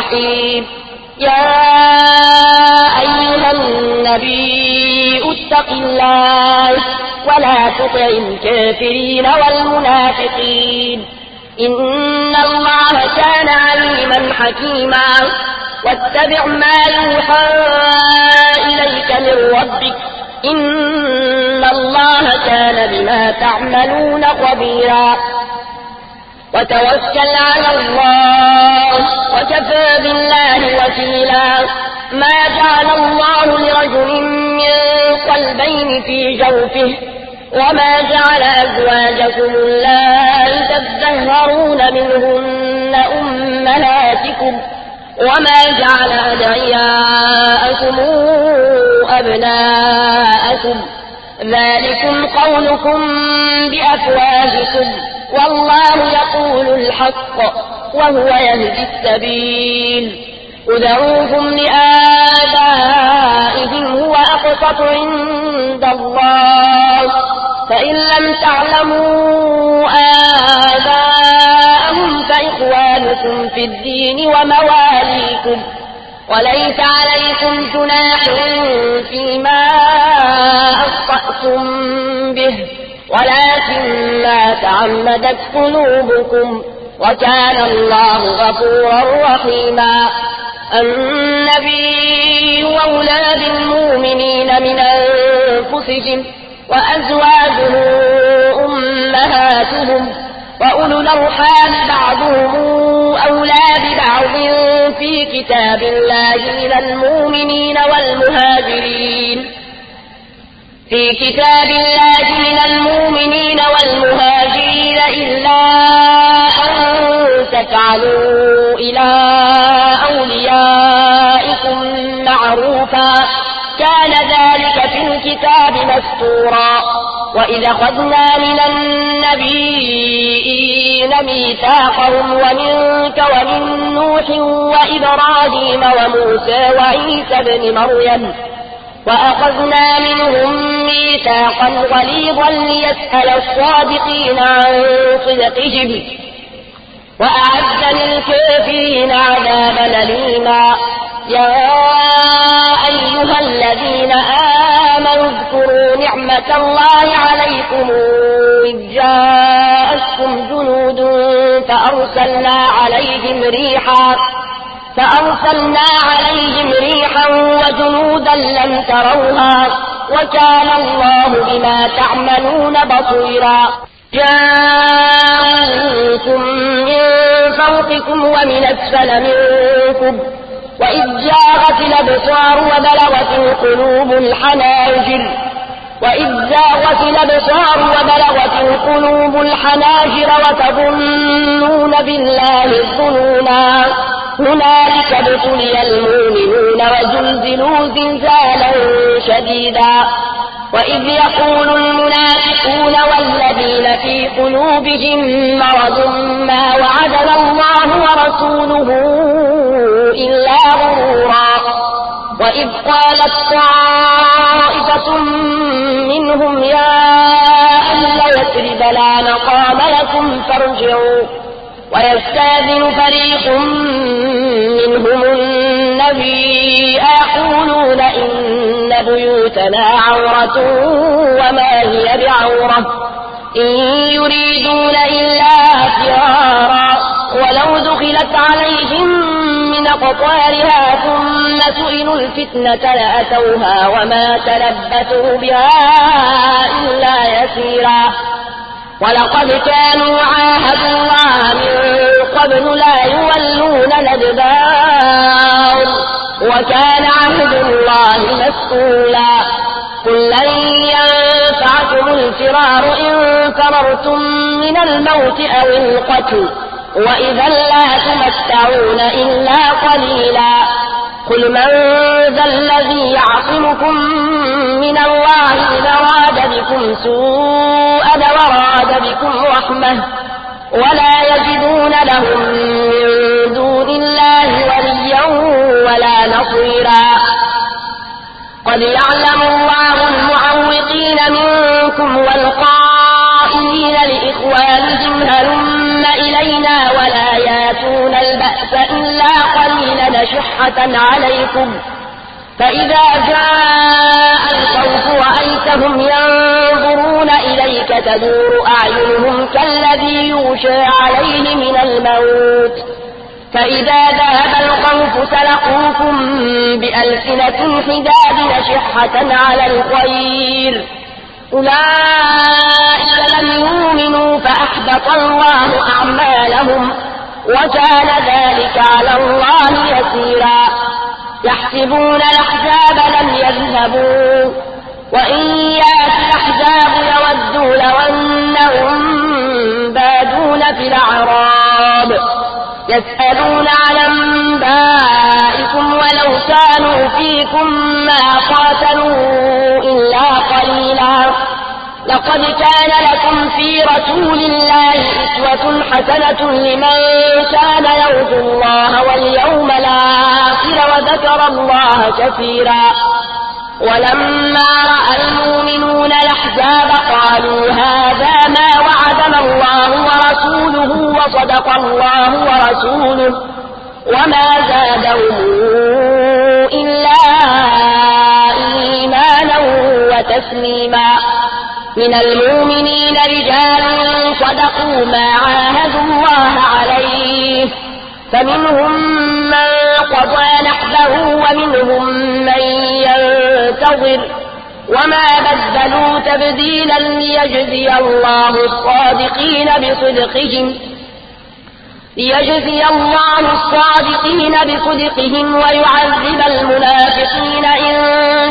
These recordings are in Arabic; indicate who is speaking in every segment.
Speaker 1: الرحيم يا أيها النبي اتق الله ولا تطع الكافرين والمنافقين إن الله كان عليما حكيما واتبع ما يوحى إليك من ربك إن الله كان بما تعملون خبيرا وتوكل على الله وكفى بالله وكيلا ما جعل الله لرجل من قلبين في جوفه وما جعل أزواجكم اللائي تظاهرون منهن أمهاتكم وما جعل أدعياءكم أبناءكم ذلكم قولكم بأفواهكم والله يقول الحق وهو يهدي السبيل ادعوهم لآبائهم هو أقسط عند الله فإن لم تعلموا آباءهم فإخوانكم في الدين ومواليكم وليس عليكم جناح فيما أخطأتم به ولكن ما تعمدت قلوبكم وكان الله غفورا رحيما النبي أولى بالمؤمنين من أنفسهم وأزواجه أمهاتهم وأولو الأرحام بعضهم أولى ببعض في كتاب الله من المؤمنين والمهاجرين إلا أن تفعلوا إلى أوليائكم معروفا كان ذلك في الكتاب مستورا وإذ أخذنا من النبيين ميثاقهم ومنك ومن نوح وإبراهيم وموسى وعيسى ابن مريم وأخذنا منهم ميثاقا غليظا ليسأل الصادقين عن صدقهم وأعد للكافرين عذابا أليما يا أيها الذين آمنوا اذكروا نعمة الله عليكم إذ جاءتكم جنود فأرسلنا عليهم ريحا وجنودا لم تروها وكان الله بما تعملون بصيرا جاءوكم من فوقكم ومن أسفل منكم وإذ زاغت الأبصار وبلغت القلوب الحناجر وتظنون بالله الظنونا هنالك ابتلي المؤمنون وزلزلوا زلزالا شديدا وإذ يقول المنافقون والذين في قلوبهم مرض ما وعدنا الله ورسوله إلا غرورا وإذ قالت طائفة منهم يا أهل يثرب لا مقام لكم فارجعوا ويستأذن فريق منهم النبي يقولون إن بيوتنا عورة وما هي بعورة إن يريدون إلا فرارا ولو دخلت عليهم من أقطارها ثم سئلوا الفتنة لأتوها وما تلبثوا بها إلا يسيرا ولقد كانوا عاهدوا الله من قبل لا يولون الأدبار وكان عهد الله مسؤولا قل لن ينفعكم الفرار إن فررتم من الموت أو القتل وإذا لا تمتعون إلا قليلا قل من ذا الذي يعصمكم من الله إن أراد بكم سوءا وراد بكم رحمة ولا يجدون لهم من دون الله وليا ولا نصيرا قد يعلم الله المعوقين منكم والقائلين لإخوانهم هلم إلينا ولا ياتون البأس إلا قليلا شحة عليكم فإذا جاء الخوف رأيتهم ينظرون إليك تدور أعينهم كالذي يغشى عليه من الموت فإذا ذهب الخوف سلقوكم بألسنة حداد شحة على الخير أولئك لم يؤمنوا فأحبط الله أعمالهم وكان ذلك على الله يسيرا يحسبون الأحزاب لم يذهبوا وإن يأتي الأحزاب يودوا لو أنهم بادون في الأعراب يسألون عن أنبائكم ولو كانوا فيكم ما قاتلوا إلا قليلا لقد كان لكم في رسول الله أسوة حسنة لمن كان يرجو الله واليوم الآخر وذكر الله كثيرا ولما رأى المؤمنون الأحزاب قالوا هذا ما وعدنا الله ورسوله وصدق الله ورسوله وما زادهم إلا إيمانا وتسليما من المؤمنين رجال صدقوا ما عاهدوا الله عليه فمنهم من قضى نحبه ومنهم من ينتظر وما بدلوا تبديلا ليجزي الله الصادقين بصدقهم ويعذب المنافقين إن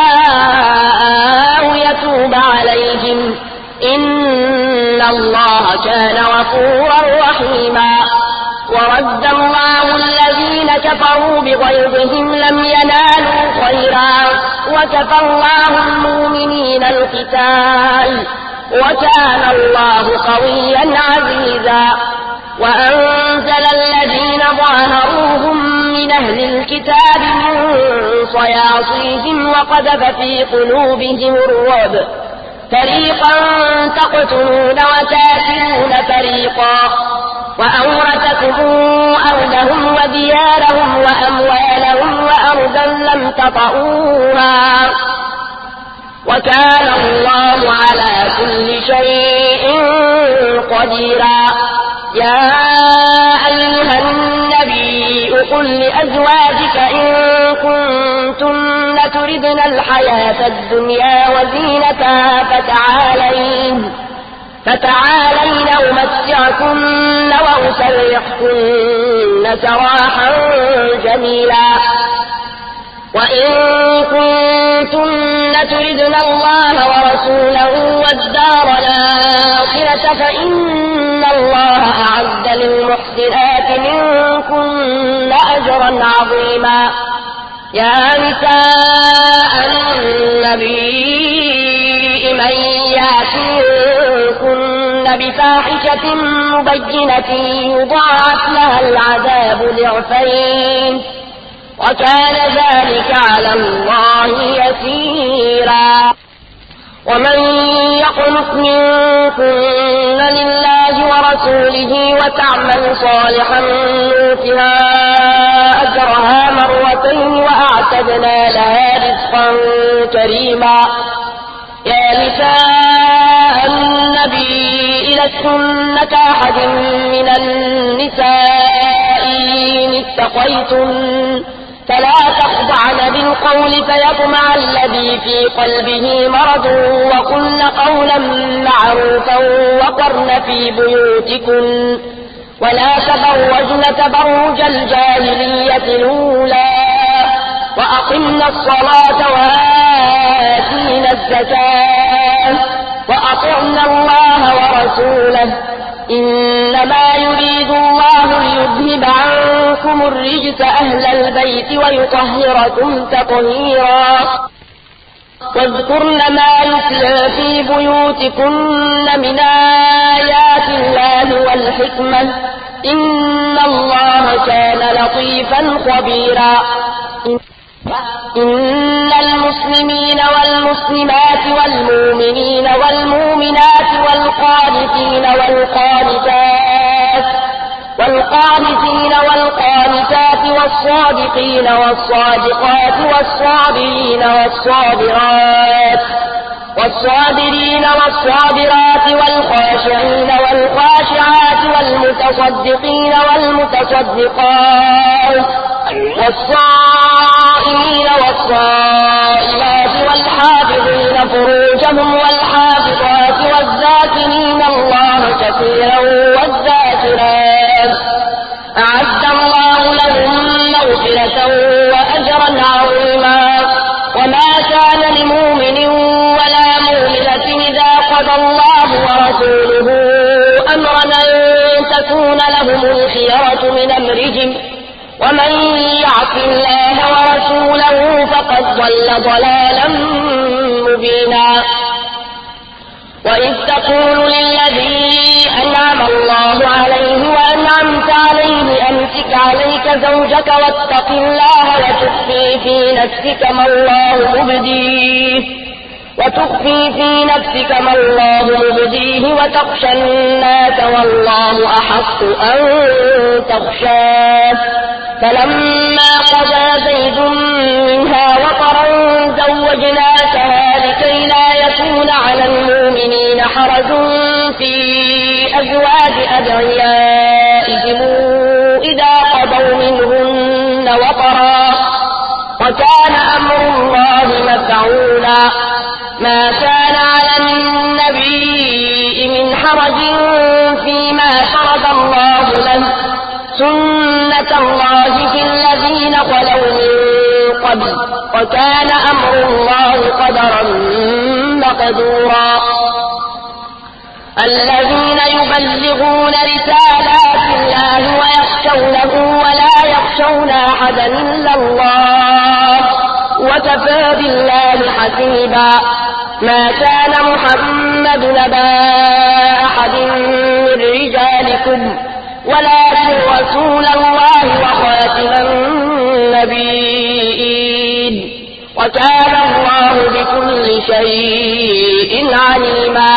Speaker 1: شاء يتوب عليهم إن الله كان غفورا رحيما ورد الله الذين كفروا بغيظهم لم ينالوا خيرا وكفى الله المؤمنين القتال وكان الله قويا عزيزا وأنزل الذين ظاهروهم من أهل الكتاب من صياصيهم وقذف في قلوبهم الرعب فريقا تقتلون وتاسرون فريقا وأورثكم أرضهم وديارهم وأموالهم وأرضا لم تطئوها وكان الله على كل شيء قديرا يا أيها النبي قل لأزواجك إن كنتن تردن الحياة الدنيا وزينتها فتعالين أمتعكن وأسرحكن سراحا جميلا وإن كنتن تردن الله ورسوله والدار الآخرة فإن الله أعد للمحسنات منكن أجرا عظيما يا نساء النبي من يأتيكن بفاحشة مبينة يضاعف لها العذاب ضعفين وكان ذلك على الله يسيرا ومن يقنط منكن لله ورسوله وتعمل صالحا نؤتها أجرها مرتين وأعتدنا لها رزقا كريما يا نساء النبي لستن كأحد من النساء إن اتقيتن فلا تخضعن بالقول فيطمع الذي في قلبه مرض وقلن قولا معروفا وقرن في بيوتكن ولا تبرجن تبرج الجاهلية الأولى وأقمنا الصلاة وآتينا الزكاة وأطعنا الله ورسوله إنما يريد الله ليذهب عنكم الرجس أهل البيت ويطهركم تطهيرا واذكرن ما يتلى في بيوتكن من آيات الله والحكمة إن الله كان لطيفا خبيرا إن المسلمين والمسلمات والمؤمنين والمؤمنات والقانتين والقانتات والقانتين والقانتات والصادقين والصادقات والصابرين والصابرات والخاشعين والخاشعات والمتصدقين والمتصدقات والصائمين والصائمات والحافظين فروجهم والحافظات والذاكرين الله كثيرا والذاكرات أعد الله لهم مغفرة وأجرا عظيما. وما كان لمؤمن ولا مؤمنة إذا قضى الله ورسوله أمرا أن تكون لهم الخيرة من أمرهم ومن يعص الله ورسوله فقد ضل ضلالا مبينا. وإذ تقول للذي أنعم الله عليه وأنعمت عليه أمسك عليك زوجك واتق الله وتخفي في نفسك ما الله مبديه وتخشى الناس والله أحق أن تخشاه. فلما قضى زيد منها وطرا زوجناكها لكي لا يكون على المؤمنين حرج في أزواج أدعيائهم إذا قضوا منهن وطرا وكان أمر الله مفعولا. ما كان على النبي من حرج فيما فرض الله له سنة الله في الذين خلوا من قبل وكان أمر الله قدرا مقدورا. الذين يبلغون رسالات الله ويخشونه ولا يخشون أحدا إلا الله وكفى بالله حسيبا. ما كان محمد نبا أحد من رجالكم ولكن رسول الله وخاتم النبيين وكان الله بكل شيء عليما.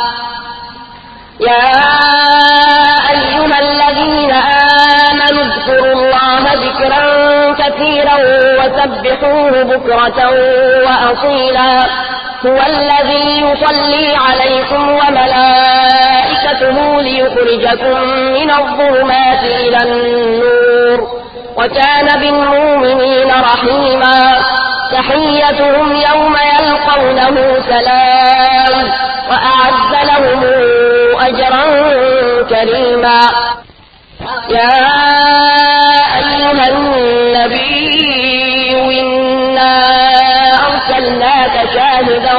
Speaker 1: يا أيها الذين آمنوا اذكروا الله ذكرا كثيرا وسبحوه بكرة وأصيلا. هو الذي يصلي عليكم وملائكته ليخرجكم من الظلمات إلى النور وكان بالمؤمنين رحيما. تحيتهم يوم يلقونه سلام وأعد لهم أجرا كريما. يا أيها النبي إنا أرسلناك شاهدا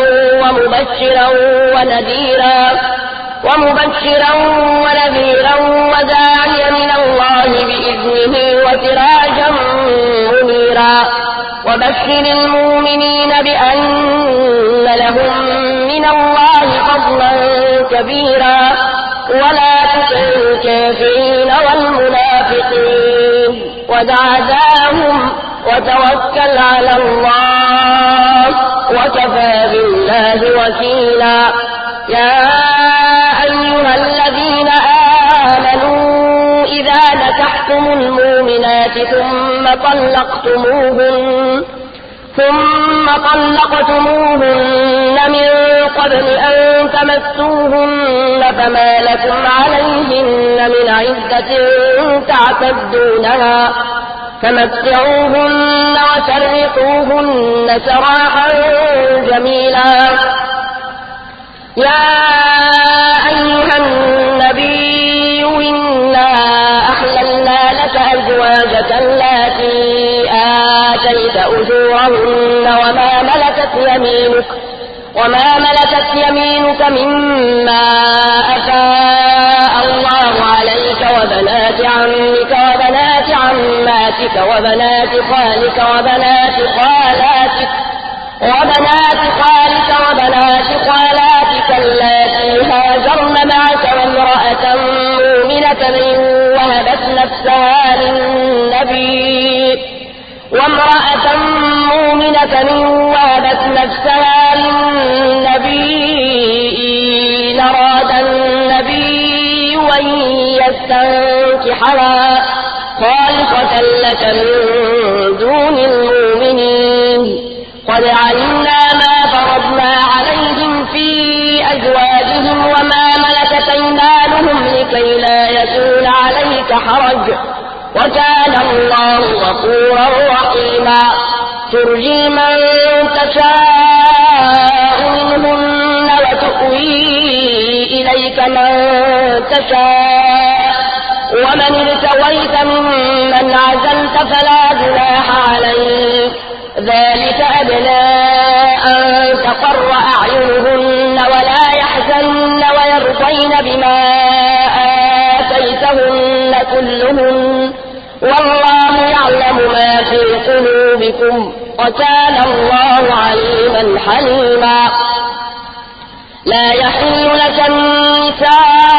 Speaker 1: ومبشرا ونذيرا وداعيا إلى الله بإذنه وسراجا منيرا. وبشر المؤمنين بأن لهم من الله فضلا كبيرا ولا تطع الكافرين والمنافقين ودع ذاهم وتوكل على الله وكفى بالله وكيلا. يا أيها الذين آمنوا إذا نكحتم المؤمنات ثم طلقتموهن من قبل أن تمسوهن فما لكم عليهن من عدة تعتدونها فمتعوهن وسرحوهن سراحا جميلا. يا أيها النبي إنا أحللنا لك أزواجك اللاتي آتيت أجورهن وما ملكت يمينك مما أفاء الله عليك وبنات عمك وبنات عماتك وبنات خالك وبنات خالاتك اللاتي هاجرن معك وامرأة مؤمنة وهبت نفسها للنبي أراد النبي أن تنكحها خالصة لك من دون المؤمنين. قد علمنا ما فرضنا عليهم في أزواجهم وما ملكت أيمانهم لكي لا يكون عليك حرج، وكان الله غفورا رحيما. ترجي من تشاء منهن وتؤوي إليك من تشاء، ومن ابتغيت ممن عزلت فلا جناح عليك، ذلك أدنى أن تقر أعينهن ولا يحزن ويرضين بما آتيتهن كلهن، والله يعلم ما في قلوبكم وكان الله عليما حليما. لا يحل لك النساء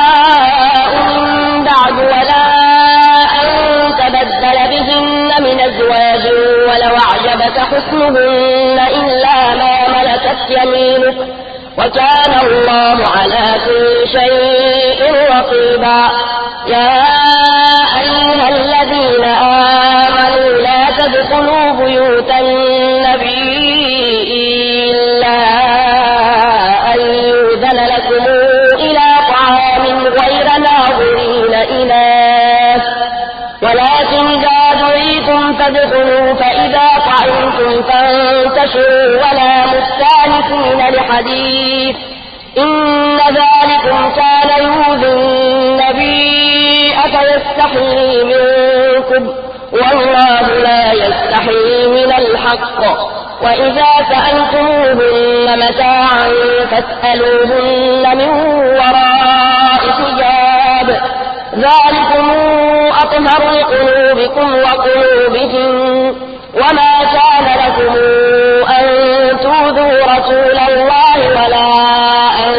Speaker 1: من بعد ولا أن تبدل بهن من أزواج ولو أعجبك حسنهن إلا ما ملكت يمينك، وكان الله على كل شيء رقيبا. يا أيها الذين آمنوا لا تدخلوا بيوت النبي إلا أن يؤذن لكم إلى طعام غير ناظرين إناه، ولكن إذا دعيتم فادخلوا فإذا طعمتم فانتشروا ولا مستأنسين لحديث، إن ذلكم كان يؤذي النبي فيستحيي منكم، والله لا يستحيي من الحق. وإذا سألتموهن متاعا فاسألوهن من وراء حجاب، ذلكم أطهر لقلوبكم وقلوبهم. وما كان لكم أن تؤذوا رسول الله ولا أن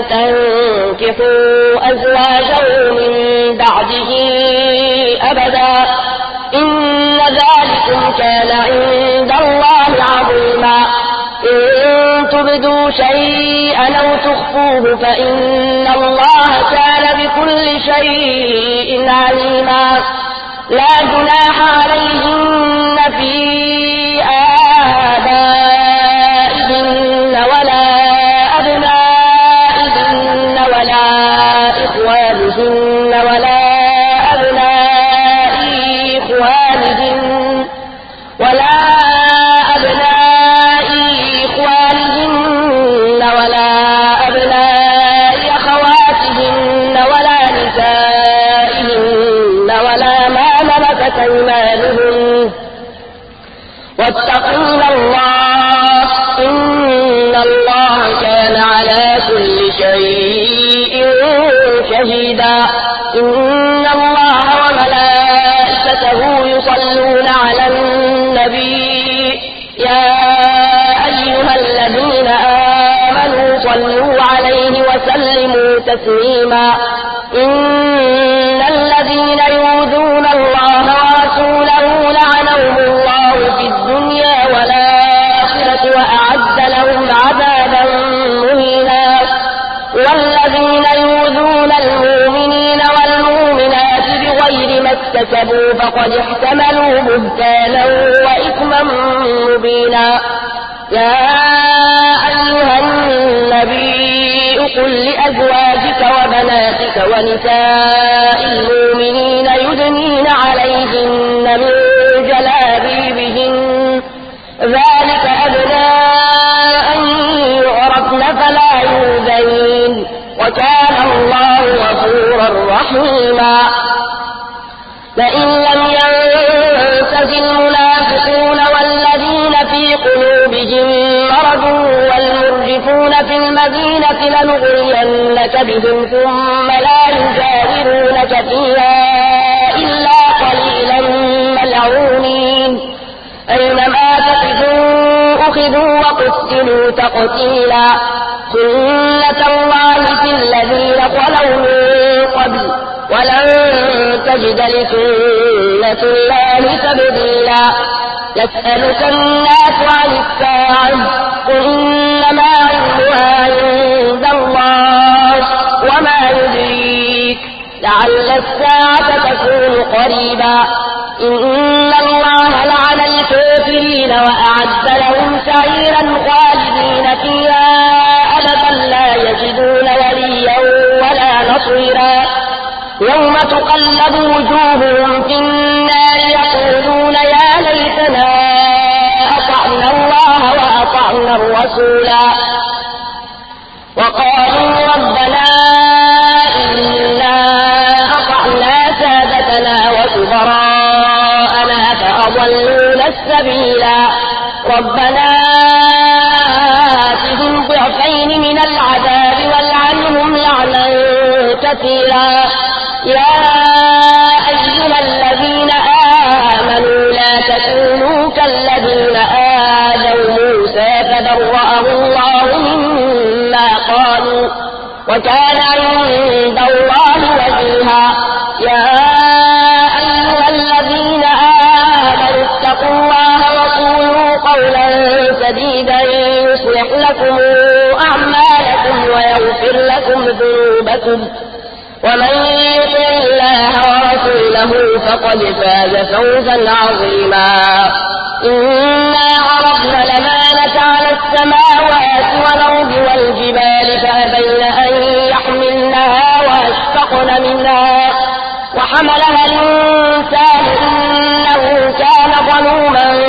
Speaker 1: تنكحوا أزواجه من بعده أبدا، إن ذلكم كان عند الله عظيما. إن تبدوا شيئا أو تخفوه فإن الله كان بكل شيء عليما. لا جناح عليهن في آبائهن ولا أبنائهن ولا إخوانهن ولا أبناء إخوانهن ولا أبناء إخوانهن ولا أبناء أخواتهن ولا نسائهن ولا ما ملكت أيمانهن، واتقين الله إن الله كان على كل شيء شهيدا. إن الله وملائكته يصلون على النبي، يا أيها الذين آمنوا صلوا عليه وسلموا تسليما. إن الذين يؤذون الله ورسوله لعنهم الله في الدنيا والآخرة وأعد لهم عذابا مهينا. والذين يؤذون المؤمنين والمؤمنات بغير ما اكتسبوا فقد احتملوا بهتانا وإثما مبينا. يا أيها النبي قل لأزواجك وبناتك ونساء المؤمنين يدنين عليهن من جلابيبهن، ذلك أدنى أن يعرفن فلا يؤذين، وكان الله غفورا رحيما. لئن لم ينته المنافقون والذين في قلوبهم مرض والمرجفون في المدينة لنغرينك بهم ثم لا يجاورونك فيها إلا قليلا ملعونين، أينما تقفوا أخذوا وقتلوا تقتيلا. سنة الله في الذين خلوا من قبل ولن تجد لسنة الله تبديلا. يسألك الناس عن الساعة قل إنما علمها عند الله وما يدريك لعل الساعة تكون قريبا إن الله لعن الكافرين وأعد لهم سعيرا خالدين فيها أبدا لا يجدون وليا ولا نصيرا يوم تقلب وجوههم في النار يقولون يا ليتنا أطعنا الله وأطعنا الرسولا وقالوا ربنا إنا أطعنا سادتنا وكبراءنا فأضلونا السبيلا ربنا آتهم ضعفين من العذاب والعنهم لعنا كثيرا يا أيها الذين آمنوا لا تكونوا كالذين آذوا موسى فبرأه الله مما قالوا وكان عند الله وجيها يا أيها الذين آمنوا اتقوا الله وقولوا قولا سديدا يصلح لكم أعمالكم ويغفر لكم ذنوبكم ومن يطع الله ورسوله فقد فاز فوزا عظيما إنا عرضنا الأمانة على السماوات والأرض والجبال فأبين أن يحملنها وأشفقن منها وحملها الإنسان إنه كان ظلوما